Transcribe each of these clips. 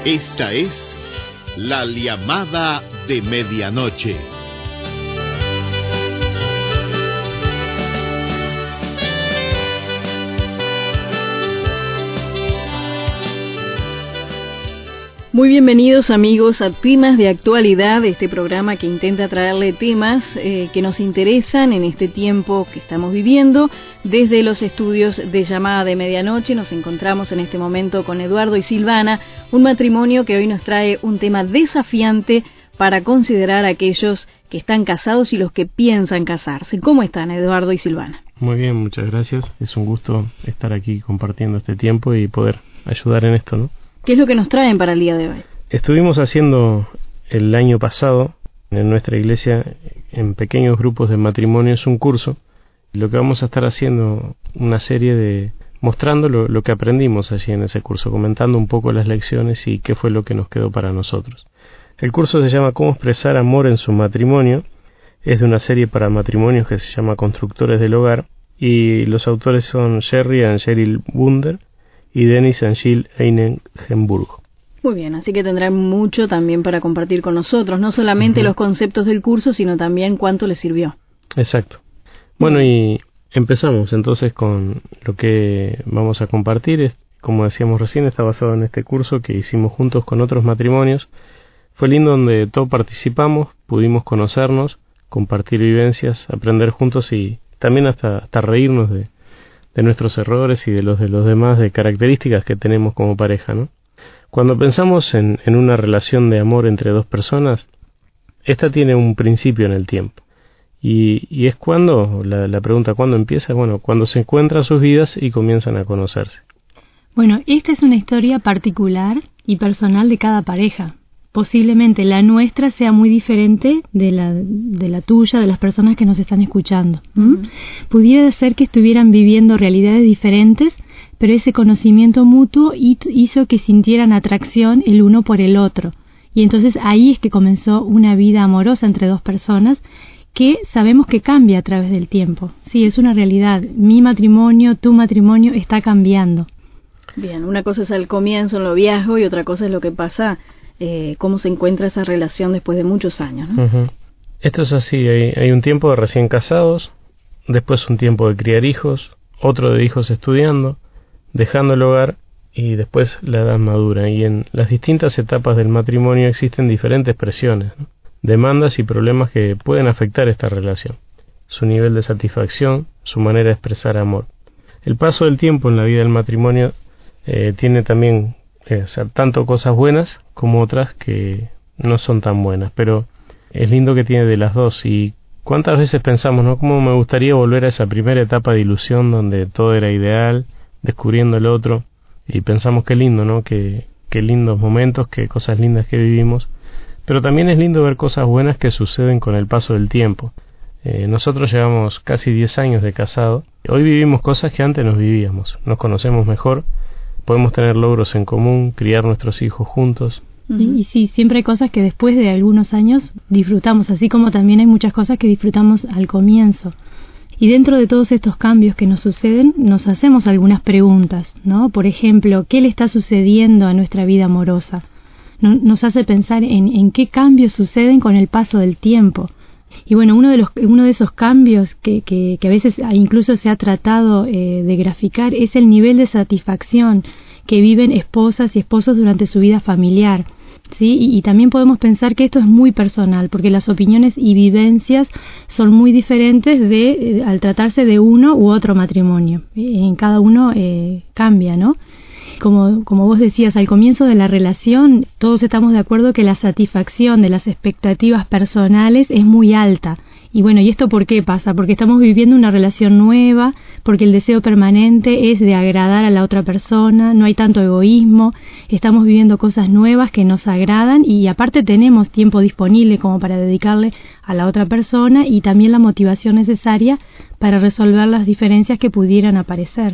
Esta es La Llamada de Medianoche. Muy bienvenidos amigos a Temas de Actualidad, este programa que intenta traerle temas que nos interesan en este tiempo que estamos viviendo. Desde los estudios de Llamada de Medianoche nos encontramos en este momento con Eduardo y Silvana, un matrimonio que hoy nos trae un tema desafiante para considerar a aquellos que están casados y los que piensan casarse. ¿Cómo están, Eduardo y Silvana? Muy bien, muchas gracias. Es un gusto estar aquí compartiendo este tiempo y poder ayudar en esto, ¿no? ¿Qué es lo que nos traen para el día de hoy? Estuvimos haciendo el año pasado en nuestra iglesia, en pequeños grupos de matrimonios, un curso. Lo que vamos a estar haciendo, una serie de mostrando lo que aprendimos allí en ese curso, comentando un poco las lecciones y qué fue lo que nos quedó para nosotros. El curso se llama Cómo expresar amor en su matrimonio. Es de una serie para matrimonios que se llama Constructores del Hogar, y los autores son Sherry and Cheryl Wunder y Dennis and Jill Einengenburg. Muy bien, así que tendrán mucho también para compartir con nosotros, no solamente los conceptos del curso, sino también cuánto les sirvió. Exacto. Bueno, y empezamos entonces con lo que vamos a compartir. Como decíamos recién, está basado en este curso que hicimos juntos con otros matrimonios. Fue lindo, donde todos participamos, pudimos conocernos, compartir vivencias, aprender juntos y también hasta reírnos de nuestros errores y de los demás, de características que tenemos como pareja, ¿no? Cuando pensamos en una relación de amor entre dos personas, esta tiene un principio en el tiempo. Y es cuando, la pregunta ¿cuándo empieza? Bueno, cuando se encuentran sus vidas y comienzan a conocerse. Bueno, esta es una historia particular y personal de cada pareja. Posiblemente la nuestra sea muy diferente de la tuya, de las personas que nos están escuchando. Pudiera ser que estuvieran viviendo realidades diferentes, pero ese conocimiento mutuo hizo que sintieran atracción el uno por el otro. Y entonces ahí es que comenzó una vida amorosa entre dos personas que sabemos que cambia a través del tiempo. Sí, es una realidad. Mi matrimonio, tu matrimonio está cambiando. Bien, una cosa es al comienzo, el noviazgo, y otra cosa es lo que pasa, cómo se encuentra esa relación después de muchos años, ¿no? Esto es así, hay un tiempo de recién casados, después un tiempo de criar hijos, otro de hijos estudiando, dejando el hogar y después la edad madura. Y en las distintas etapas del matrimonio existen diferentes presiones, ¿no? Demandas y problemas que pueden afectar esta relación, su nivel de satisfacción, su manera de expresar amor. El paso del tiempo en la vida del matrimonio tiene también tanto cosas buenas como otras que no son tan buenas, pero es lindo que tiene de las dos. Y cuántas veces pensamos, ¿no? Cómo me gustaría volver a esa primera etapa de ilusión donde todo era ideal, descubriendo el otro, y pensamos qué lindo, ¿no? Qué lindos momentos, qué cosas lindas que vivimos, pero también es lindo ver cosas buenas que suceden con el paso del tiempo. Nosotros llevamos casi 10 años de casado. Hoy vivimos cosas que antes no vivíamos, nos conocemos mejor, podemos tener logros en común, criar nuestros hijos juntos. Y sí, siempre hay cosas que después de algunos años disfrutamos, así como también hay muchas cosas que disfrutamos al comienzo. Y dentro de todos estos cambios que nos suceden, nos hacemos algunas preguntas, ¿no? Por ejemplo, ¿qué le está sucediendo a nuestra vida amorosa? Nos hace pensar en qué cambios suceden con el paso del tiempo. Y bueno, uno de esos cambios que a veces incluso se ha tratado de graficar es el nivel de satisfacción que viven esposas y esposos durante su vida familiar, ¿sí? Y también podemos pensar que esto es muy personal, porque las opiniones y vivencias son muy diferentes al tratarse de uno u otro matrimonio. En cada uno cambia, ¿no? Como vos decías, al comienzo de la relación, todos estamos de acuerdo que la satisfacción de las expectativas personales es muy alta. Y bueno, ¿y esto por qué pasa? Porque estamos viviendo una relación nueva, porque el deseo permanente es de agradar a la otra persona, no hay tanto egoísmo, estamos viviendo cosas nuevas que nos agradan y aparte tenemos tiempo disponible como para dedicarle a la otra persona y también la motivación necesaria para resolver las diferencias que pudieran aparecer.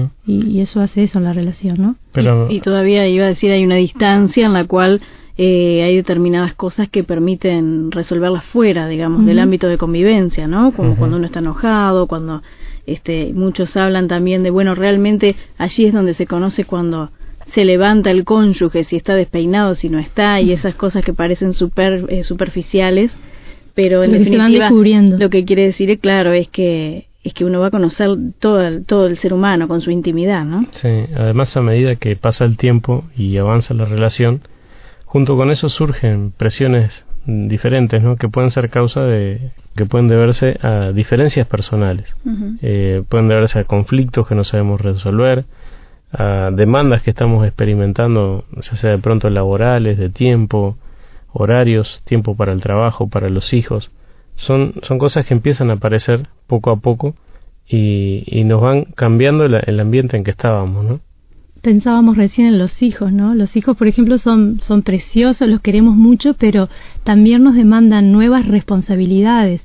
Y eso hace eso en la relación, ¿no? Pero... Y todavía iba a decir, hay una distancia en la cual hay determinadas cosas que permiten resolverlas fuera, digamos, del ámbito de convivencia, ¿no? Como cuando uno está enojado, cuando muchos hablan también de, bueno, realmente allí es donde se conoce cuando se levanta el cónyuge, si está despeinado, si no está, y esas cosas que parecen superficiales, pero en definitiva lo que quiere decir, claro, es que uno va a conocer todo el ser humano con su intimidad, ¿no? Sí, además a medida que pasa el tiempo y avanza la relación, junto con eso surgen presiones diferentes, ¿no? Que pueden ser que pueden deberse a diferencias personales, pueden deberse a conflictos que no sabemos resolver, a demandas que estamos experimentando, ya sea de pronto laborales, de tiempo, horarios, tiempo para el trabajo, para los hijos. Son cosas que empiezan a aparecer poco a poco y nos van cambiando el ambiente en que estábamos, ¿no? Pensábamos recién en los hijos, ¿no? Los hijos, por ejemplo, son preciosos, los queremos mucho, pero también nos demandan nuevas responsabilidades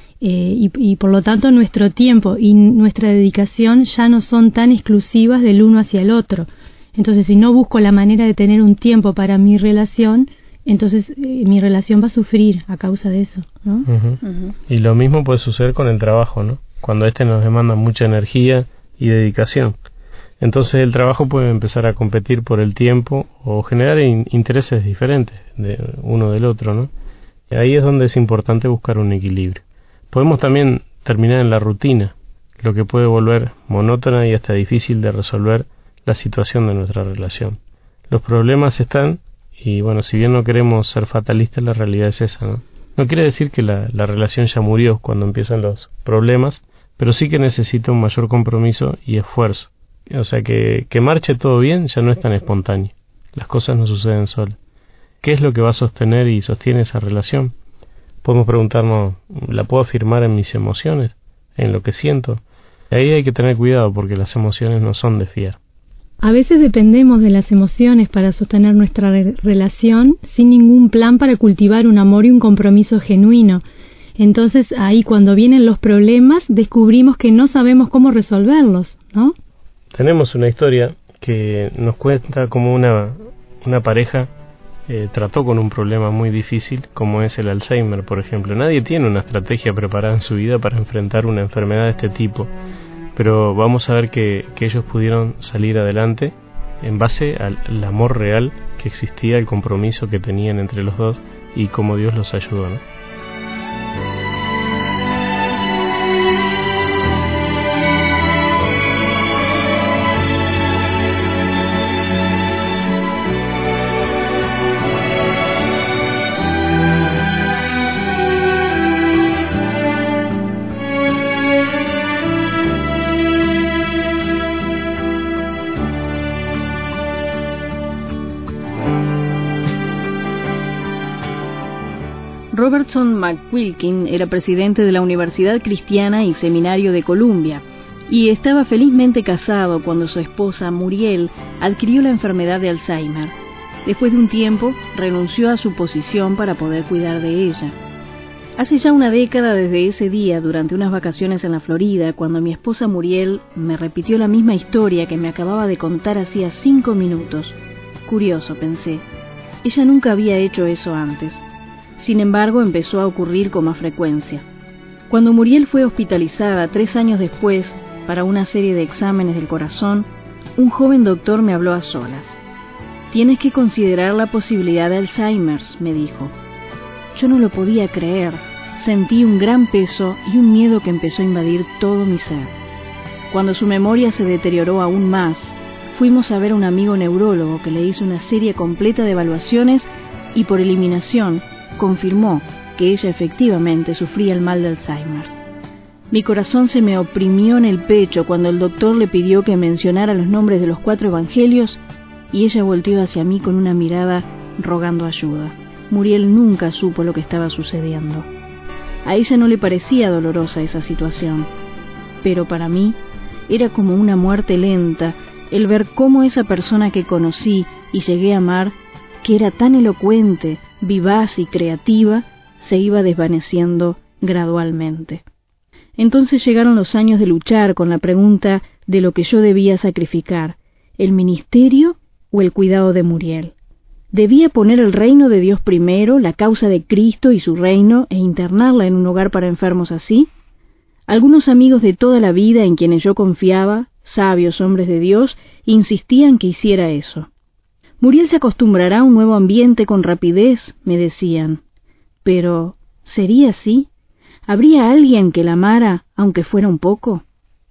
y por lo tanto nuestro tiempo y nuestra dedicación ya no son tan exclusivas del uno hacia el otro. Entonces, si no busco la manera de tener un tiempo para mi relación, entonces mi relación va a sufrir a causa de eso, ¿no? Y lo mismo puede suceder con el trabajo, ¿no? Cuando nos demanda mucha energía y dedicación. Entonces el trabajo puede empezar a competir por el tiempo o generar intereses diferentes de uno del otro, ¿no? Y ahí es donde es importante buscar un equilibrio. Podemos también terminar en la rutina, lo que puede volver monótona y hasta difícil de resolver la situación de nuestra relación. Los problemas están y, bueno, si bien no queremos ser fatalistas, la realidad es esa, ¿no? No quiere decir que la relación ya murió cuando empiezan los problemas, pero sí que necesita un mayor compromiso y esfuerzo. O sea, que marche todo bien ya no es tan espontáneo. Las cosas no suceden solas. ¿Qué es lo que va a sostener y sostiene esa relación? Podemos preguntarnos, ¿la puedo afirmar en mis emociones? ¿En lo que siento? Ahí hay que tener cuidado porque las emociones no son de fiar. A veces dependemos de las emociones para sostener nuestra relación sin ningún plan para cultivar un amor y un compromiso genuino. Entonces ahí cuando vienen los problemas descubrimos que no sabemos cómo resolverlos, ¿no? Tenemos una historia que nos cuenta cómo una pareja trató con un problema muy difícil como es el Alzheimer, por ejemplo. Nadie tiene una estrategia preparada en su vida para enfrentar una enfermedad de este tipo, pero vamos a ver que ellos pudieron salir adelante en base al amor real que existía, el compromiso que tenían entre los dos y cómo Dios los ayudó, ¿no? Robertson McQuilkin era presidente de la Universidad Cristiana y Seminario de Columbia y estaba felizmente casado cuando su esposa Muriel adquirió la enfermedad de Alzheimer. Después de un tiempo renunció a su posición para poder cuidar de ella. Hace ya una década desde ese día, durante unas vacaciones en la Florida, cuando mi esposa Muriel me repitió la misma historia que me acababa de contar hacía 5 minutos. Curioso, pensé. Ella nunca había hecho eso antes. Sin embargo, empezó a ocurrir con más frecuencia. Cuando Muriel fue hospitalizada 3 años después para una serie de exámenes del corazón, un joven doctor me habló a solas. «Tienes que considerar la posibilidad de Alzheimer», me dijo. Yo no lo podía creer. Sentí un gran peso y un miedo que empezó a invadir todo mi ser. Cuando su memoria se deterioró aún más, fuimos a ver a un amigo neurólogo que le hizo una serie completa de evaluaciones y por eliminación confirmó que ella efectivamente sufría el mal de Alzheimer. Mi corazón se me oprimió en el pecho cuando el doctor le pidió que mencionara los nombres de los 4 evangelios y ella volteó hacia mí con una mirada rogando ayuda. Muriel nunca supo lo que estaba sucediendo. A ella no le parecía dolorosa esa situación, pero para mí era como una muerte lenta el ver cómo esa persona que conocí y llegué a amar, que era tan elocuente, vivaz y creativa, se iba desvaneciendo gradualmente. Entonces llegaron los años de luchar con la pregunta de lo que yo debía sacrificar, el ministerio o el cuidado de Muriel. ¿Debía poner el reino de Dios primero, la causa de Cristo y su reino, e internarla en un hogar para enfermos así? Algunos amigos de toda la vida en quienes yo confiaba, sabios hombres de Dios, insistían que hiciera eso. Muriel se acostumbrará a un nuevo ambiente con rapidez, me decían. Pero, ¿sería así? ¿Habría alguien que la amara, aunque fuera un poco?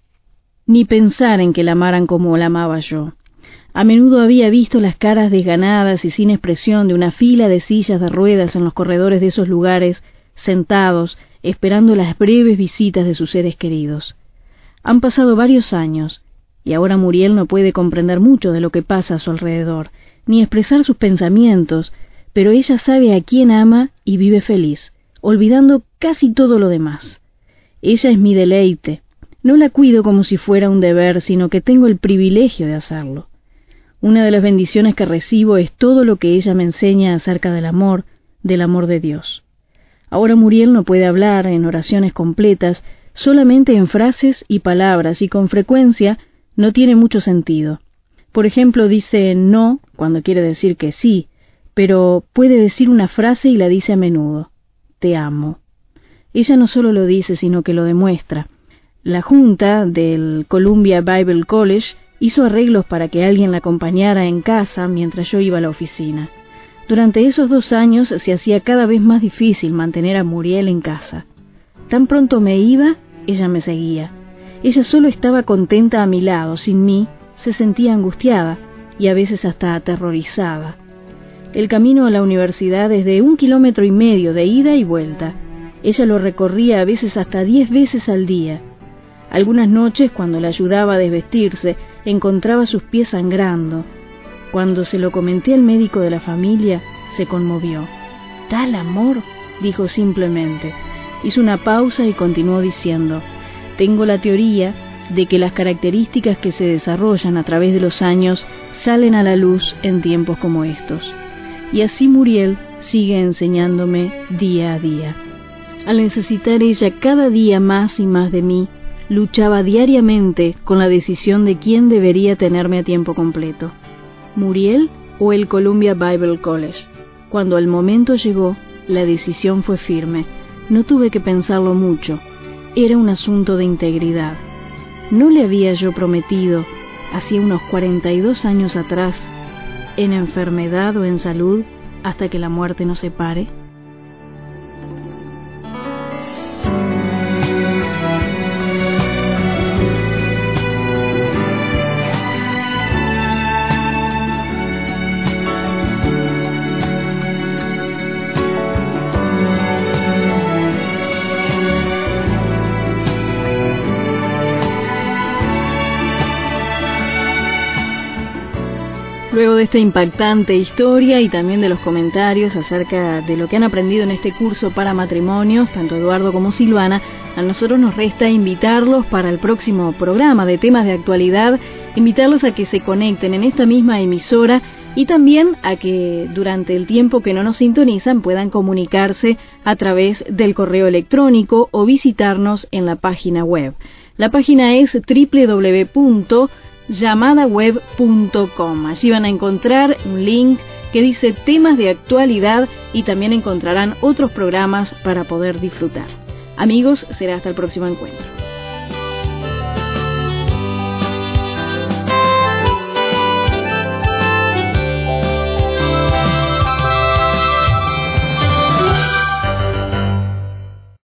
Ni pensar en que la amaran como la amaba yo. A menudo había visto las caras desganadas y sin expresión de una fila de sillas de ruedas en los corredores de esos lugares, sentados, esperando las breves visitas de sus seres queridos. Han pasado varios años, y ahora Muriel no puede comprender mucho de lo que pasa a su alrededor, ni expresar sus pensamientos, pero ella sabe a quién ama y vive feliz, olvidando casi todo lo demás. Ella es mi deleite. No la cuido como si fuera un deber, sino que tengo el privilegio de hacerlo. Una de las bendiciones que recibo es todo lo que ella me enseña acerca del amor de Dios. Ahora Muriel no puede hablar en oraciones completas, solamente en frases y palabras, y con frecuencia no tiene mucho sentido. Por ejemplo, dice no cuando quiere decir que sí, pero puede decir una frase y la dice a menudo. Te amo. Ella no solo lo dice, sino que lo demuestra. La junta del Columbia Bible College hizo arreglos para que alguien la acompañara en casa mientras yo iba a la oficina. Durante esos 2 años se hacía cada vez más difícil mantener a Muriel en casa. Tan pronto me iba, ella me seguía. Ella solo estaba contenta a mi lado, sin mí se sentía angustiada y a veces hasta aterrorizada. El camino a la universidad es de 1,5 kilómetros de ida y vuelta. Ella lo recorría a veces hasta 10 veces al día. Algunas noches, cuando la ayudaba a desvestirse, encontraba sus pies sangrando. Cuando se lo comenté al médico de la familia, se conmovió. «¿Tal amor?», dijo simplemente. Hizo una pausa y continuó diciendo, «Tengo la teoría de que las características que se desarrollan a través de los años salen a la luz en tiempos como estos». Y así Muriel sigue enseñándome día a día. Al necesitar ella cada día más y más de mí, luchaba diariamente con la decisión de quién debería tenerme a tiempo completo, Muriel o el Columbia Bible College. Cuando el momento llegó, la decisión fue firme. No tuve que pensarlo mucho. Era un asunto de integridad. ¿No le había yo prometido, hacía unos 42 años atrás, en enfermedad o en salud, hasta que la muerte nos separe? Luego de esta impactante historia y también de los comentarios acerca de lo que han aprendido en este curso para matrimonios, tanto Eduardo como Silvana, a nosotros nos resta invitarlos para el próximo programa de temas de actualidad, invitarlos a que se conecten en esta misma emisora y también a que durante el tiempo que no nos sintonizan puedan comunicarse a través del correo electrónico o visitarnos en la página web. La página es www.llamadaweb.com. Allí van a encontrar un link que dice temas de actualidad y también encontrarán otros programas para poder disfrutar. Amigos, será hasta el próximo encuentro.